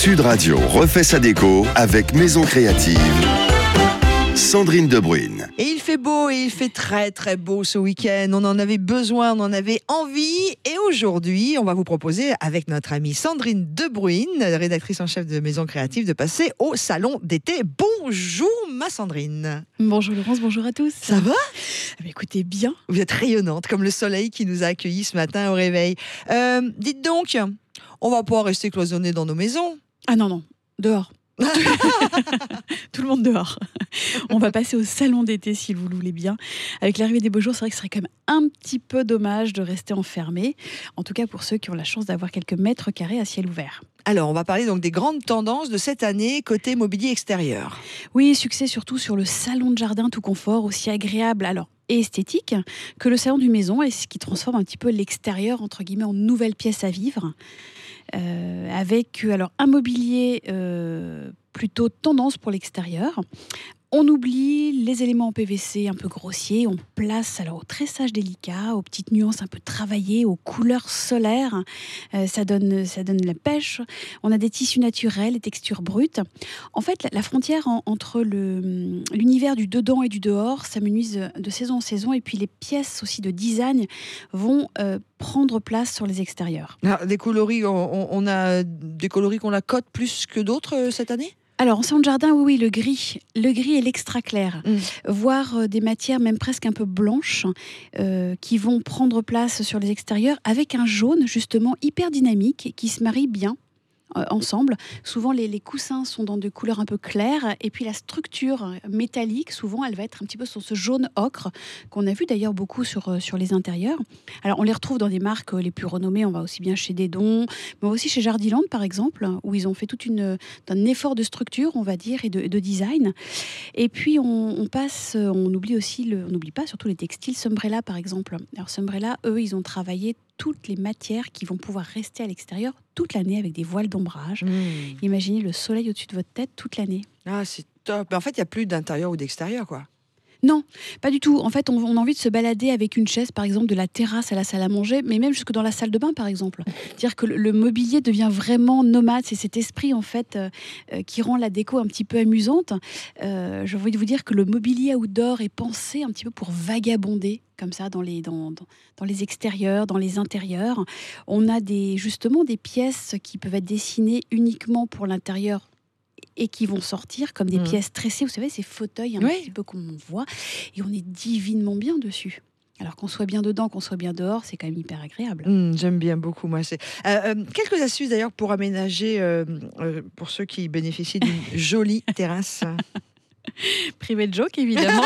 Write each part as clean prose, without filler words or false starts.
Sud Radio refait sa déco avec Maison Créative. Sandrine Debruyne. Et il fait beau et il fait très très beau ce week-end. On en avait besoin, on en avait envie. Et aujourd'hui, on va vous proposer avec notre amie Sandrine Debruyne, rédactrice en chef de Maison Créative, de passer au salon d'été. Bonjour ma Sandrine. Bonjour Laurence, bonjour à tous. Ça va ? Écoutez bien. Vous êtes rayonnante comme le soleil qui nous a accueillis ce matin au réveil. Dites donc, on va pas rester cloisonnés dans nos maisons. Ah non, dehors. Tout le monde dehors. On va passer au salon d'été si vous le voulez bien. Avec l'arrivée des beaux jours, c'est vrai que ce serait quand même un petit peu dommage de rester enfermé. En tout cas pour ceux qui ont la chance d'avoir quelques mètres carrés à ciel ouvert. Alors, on va parler donc des grandes tendances de cette année côté mobilier extérieur. Oui, succès surtout sur le salon de jardin tout confort, aussi agréable et esthétique que le salon du maison, et ce qui transforme un petit peu l'extérieur entre guillemets en nouvelle pièce à vivre. Avec un mobilier plutôt tendance pour l'extérieur. On oublie les éléments en PVC un peu grossiers, on place au tressage délicat, aux petites nuances un peu travaillées, aux couleurs solaires. Ça donne la pêche. On a des tissus naturels, des textures brutes. En fait, la frontière entre l'univers du dedans et du dehors s'amenuise de saison en saison. Et puis les pièces aussi de design vont prendre place sur les extérieurs. Alors, des coloris, on a des coloris qu'on la cote plus que d'autres cette année ? Alors, en salon de jardin, oui, le gris et l'extra clair, voire des matières même presque un peu blanches qui vont prendre place sur les extérieurs avec un jaune justement hyper dynamique qui se marie bien ensemble. Souvent, les coussins sont dans des couleurs un peu claires et puis la structure métallique, souvent, elle va être un petit peu sur ce jaune ocre qu'on a vu d'ailleurs beaucoup sur les intérieurs. Alors, on les retrouve dans des marques les plus renommées. On va aussi bien chez Dedon, mais aussi chez Jardiland, par exemple, où ils ont fait un effort de structure, on va dire, et de design. Et puis, on n'oublie pas surtout les textiles. Sombrella, par exemple. Alors, Sombrella, eux, ils ont travaillé toutes les matières qui vont pouvoir rester à l'extérieur toute l'année avec des voiles d'ombrage. Imaginez le soleil au-dessus de votre tête toute l'année. Ah, c'est top. En fait, il n'y a plus d'intérieur ou d'extérieur, quoi. Non, pas du tout. En fait, on a envie de se balader avec une chaise, par exemple, de la terrasse à la salle à manger, mais même jusque dans la salle de bain, par exemple. C'est-à-dire que le mobilier devient vraiment nomade. C'est cet esprit, en fait, qui rend la déco un petit peu amusante. J'ai envie de vous dire que le mobilier outdoor est pensé un petit peu pour vagabonder, comme ça, dans les extérieurs, dans les intérieurs. On a justement des pièces qui peuvent être dessinées uniquement pour l'intérieur et qui vont sortir comme des pièces tressées, vous savez, ces fauteuils un petit peu comme on voit, et on est divinement bien dessus. Alors qu'on soit bien dedans, qu'on soit bien dehors, c'est quand même hyper agréable. J'aime bien beaucoup, moi. Quelques astuces d'ailleurs pour aménager, pour ceux qui bénéficient d'une jolie terrasse. Privé de joke, évidemment.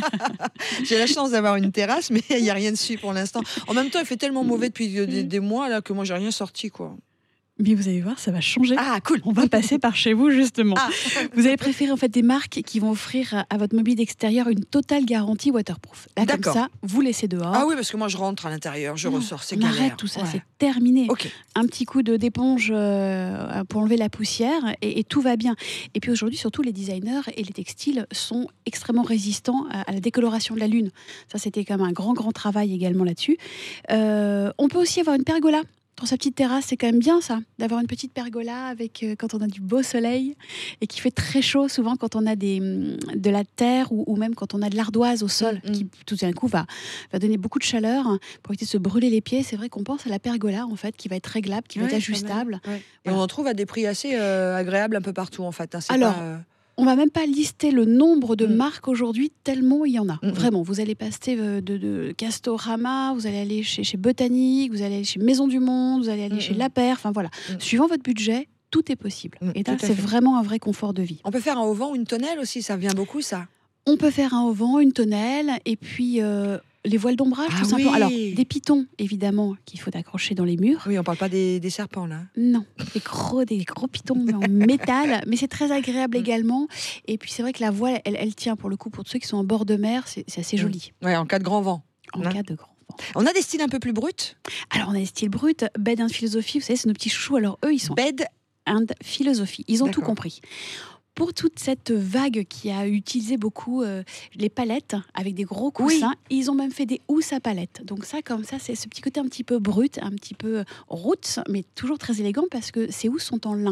J'ai la chance d'avoir une terrasse, mais il n'y a rien dessus pour l'instant. En même temps, il fait tellement mauvais depuis des mois là, que moi, j'ai rien sorti, quoi. Mais vous allez voir, ça va changer. Ah, cool. On va passer par chez vous, justement. Vous allez préférer en fait des marques qui vont offrir à votre mobilier d'extérieur une totale garantie waterproof. Là, comme ça, vous laissez dehors. Ah oui, parce que moi, je rentre à l'intérieur, je ressors, c'est galère. Arrête tout ça, c'est terminé. Okay. Un petit coup d'éponge pour enlever la poussière et tout va bien. Et puis aujourd'hui, surtout, les designers et les textiles sont extrêmement résistants à la décoloration de la lune. Ça, c'était quand même un grand travail également là-dessus. On peut aussi avoir une pergola. Dans sa petite terrasse, c'est quand même bien ça, d'avoir une petite pergola avec quand on a du beau soleil et qui fait très chaud, souvent quand on a de la terre ou même quand on a de l'ardoise au sol qui tout d'un coup va donner beaucoup de chaleur pour éviter de se brûler les pieds. C'est vrai qu'on pense à la pergola en fait, qui va être réglable, qui va être ajustable. Ouais. Et on en trouve à des prix assez agréables un peu partout en fait. On va même pas lister le nombre de marques aujourd'hui, tellement il y en a. Vraiment, vous allez passer de Castorama, vous allez aller chez Botanique, vous allez aller chez Maison du Monde, vous allez aller chez La Paire, enfin voilà. Suivant votre budget, tout est possible. Et là, c'est vraiment un vrai confort de vie. On peut faire un auvent ou une tonnelle aussi, ça vient beaucoup ça. On peut faire un auvent, une tonnelle, et puis les voiles d'ombrage, tout simplement. Alors, des pitons, évidemment, qu'il faut accrocher dans les murs. Oui, on parle pas des serpents, là. Non, des gros pitons en métal, mais c'est très agréable également. Et puis, c'est vrai que la voile, elle tient, pour le coup, pour ceux qui sont en bord de mer, c'est assez joli. Ouais, en cas de grand vent. En cas de grand vent. On a des styles un peu plus bruts. Alors, on a des styles bruts. Bed and Philosophy, vous savez, c'est nos petits chouchous. Alors, eux, ils sont Bed and Philosophy. Ils ont tout compris. Pour toute cette vague qui a utilisé beaucoup les palettes avec des gros coussins, ils ont même fait des housses à palettes. Donc ça, comme ça, c'est ce petit côté un petit peu brut, un petit peu roots, mais toujours très élégant parce que ces housses sont en lin.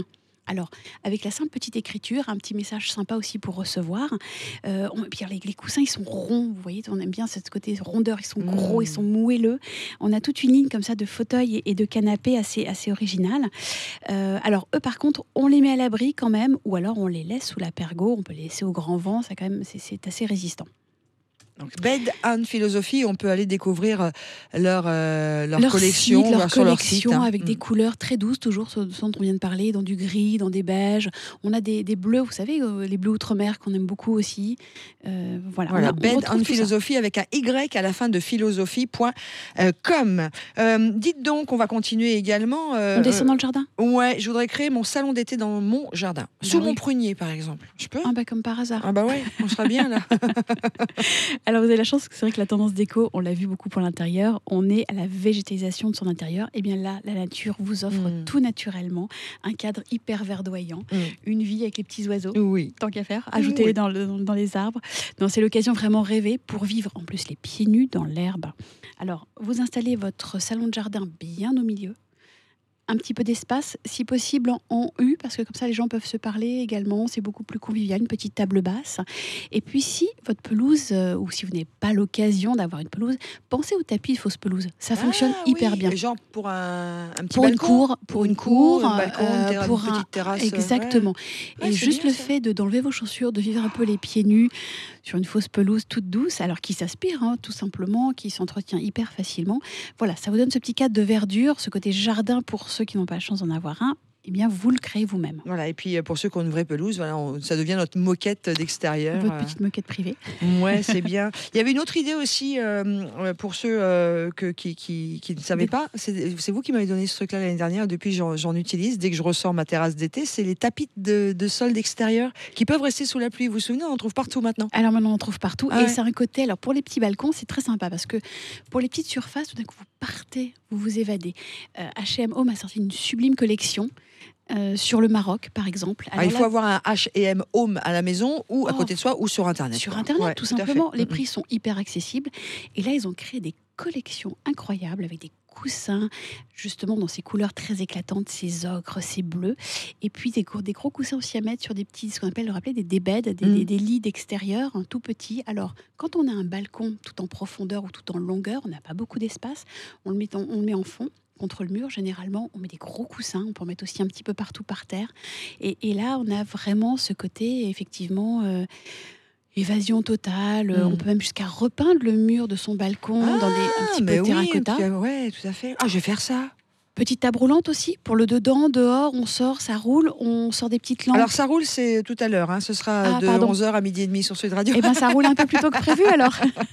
Alors, avec la simple petite écriture, un petit message sympa aussi pour recevoir. Puis les coussins, ils sont ronds, vous voyez, on aime bien ce côté rondeur, ils sont gros, ils sont moelleux. On a toute une ligne comme ça de fauteuils et de canapés assez original. Alors, eux, par contre, on les met à l'abri quand même, ou alors on les laisse sous la pergo, on peut les laisser au grand vent, ça, quand même, c'est assez résistant. Donc, Bed and Philosophy, on peut aller découvrir leur collection, site, leur sur leur collection site. avec des couleurs très douces, toujours ce dont on vient de parler, dans du gris, dans des beiges. On a des bleus, vous savez, les bleus outre-mer qu'on aime beaucoup aussi. Voilà, Bed and Philosophy avec un Y à la fin de philosophie.com. Dites donc, on va continuer également. On descend dans le jardin ? Ouais, je voudrais créer mon salon d'été dans mon jardin. Sous mon prunier, par exemple. Je peux ? Comme par hasard. Ah bah ouais, on sera bien là. Alors vous avez la chance que c'est vrai que la tendance déco, on l'a vu beaucoup pour l'intérieur, on est à la végétalisation de son intérieur. Et bien là, la nature vous offre tout naturellement un cadre hyper verdoyant, une vie avec les petits oiseaux, tant qu'à faire, ajoutez-les dans les arbres. Donc c'est l'occasion vraiment rêvée pour vivre en plus les pieds nus dans l'herbe. Alors vous installez votre salon de jardin bien au milieu. Un petit peu d'espace, si possible en U, parce que comme ça les gens peuvent se parler également, c'est beaucoup plus convivial, une petite table basse. Et puis si votre pelouse, ou si vous n'avez pas l'occasion d'avoir une pelouse, pensez au tapis de fausse pelouse, ça fonctionne hyper bien. Genre pour un petit pour balcon, pour une cour, un balcon, pour une petite terrasse. Exactement. Ouais, et juste bien, le fait d'enlever vos chaussures, de vivre un peu les pieds nus sur une fausse pelouse toute douce, alors qui s'aspire tout simplement, qui s'entretient hyper facilement. Voilà, ça vous donne ce petit cadre de verdure, ce côté jardin pour ceux qui n'ont pas la chance d'en avoir un. Eh bien, vous le créez vous-même. Voilà, et puis pour ceux qui ont une vraie pelouse, ça devient notre moquette d'extérieur. Votre petite moquette privée. Ouais, c'est bien. Il y avait une autre idée aussi pour ceux qui ne savaient pas. C'est vous qui m'avez donné ce truc-là l'année dernière. Depuis, j'en utilise. Dès que je ressors ma terrasse d'été, c'est les tapis de sol d'extérieur qui peuvent rester sous la pluie. Vous vous souvenez, on en trouve partout maintenant. Alors maintenant, on en trouve partout. Et c'est un côté, alors pour les petits balcons, c'est très sympa parce que pour les petites surfaces, tout d'un coup, vous partez, vous vous évadez. H&M Home a sorti une sublime collection. Sur le Maroc, par exemple. Alors il faut avoir un H&M Home à la maison ou à côté de soi ou sur Internet. Sur Internet, tout simplement. Les prix sont hyper accessibles. Et là, ils ont créé des collections incroyables avec des coussins, justement dans ces couleurs très éclatantes, ces ocres, ces bleus. Et puis des gros coussins aussi à mettre sur des petits, ce qu'on appelle, des beds, des lits d'extérieur, tout petits. Alors, quand on a un balcon tout en profondeur ou tout en longueur, on n'a pas beaucoup d'espace, on le met en fond. Contre le mur, généralement, on met des gros coussins. On peut en mettre aussi un petit peu partout par terre. Et là, on a vraiment ce côté, effectivement, évasion totale. On peut même jusqu'à repeindre le mur de son balcon un petit peu terracotta. Oui, tout à fait. Je vais faire ça. Petite table roulante aussi, pour le dedans, dehors, on sort, ça roule, on sort des petites lampes. Alors ça roule, c'est tout à l'heure, ce sera de 11h à midi et demi sur Sud Radio. Eh bien ça roule un peu plus tôt que prévu alors.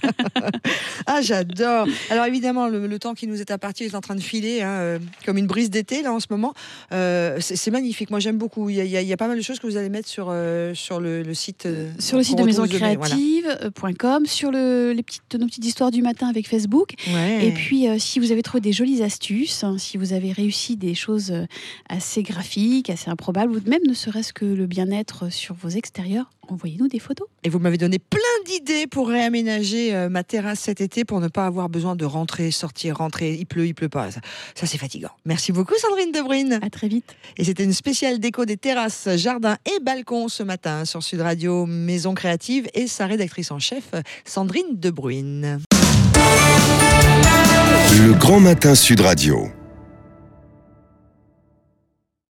J'adore. Alors évidemment, le temps qui nous est imparti est en train de filer, comme une brise d'été là en ce moment. C'est magnifique, moi j'aime beaucoup. Il y a pas mal de choses que vous allez mettre sur le site. Sur le site de maisoncreative.com, sur nos petites histoires du matin avec Facebook. Ouais. Et puis si vous avez trouvé des jolies astuces, si vous avez réussi des choses assez graphiques, assez improbables, ou même ne serait-ce que le bien-être sur vos extérieurs, envoyez-nous des photos. Et vous m'avez donné plein d'idées pour réaménager ma terrasse cet été pour ne pas avoir besoin de rentrer, sortir, rentrer. Il pleut pas. Ça c'est fatigant. Merci beaucoup Sandrine Debruyne. À très vite. Et c'était une spéciale déco des terrasses, jardins et balcons ce matin sur Sud Radio Maison Créative et sa rédactrice en chef Sandrine Debruyne. Le Grand Matin Sud Radio.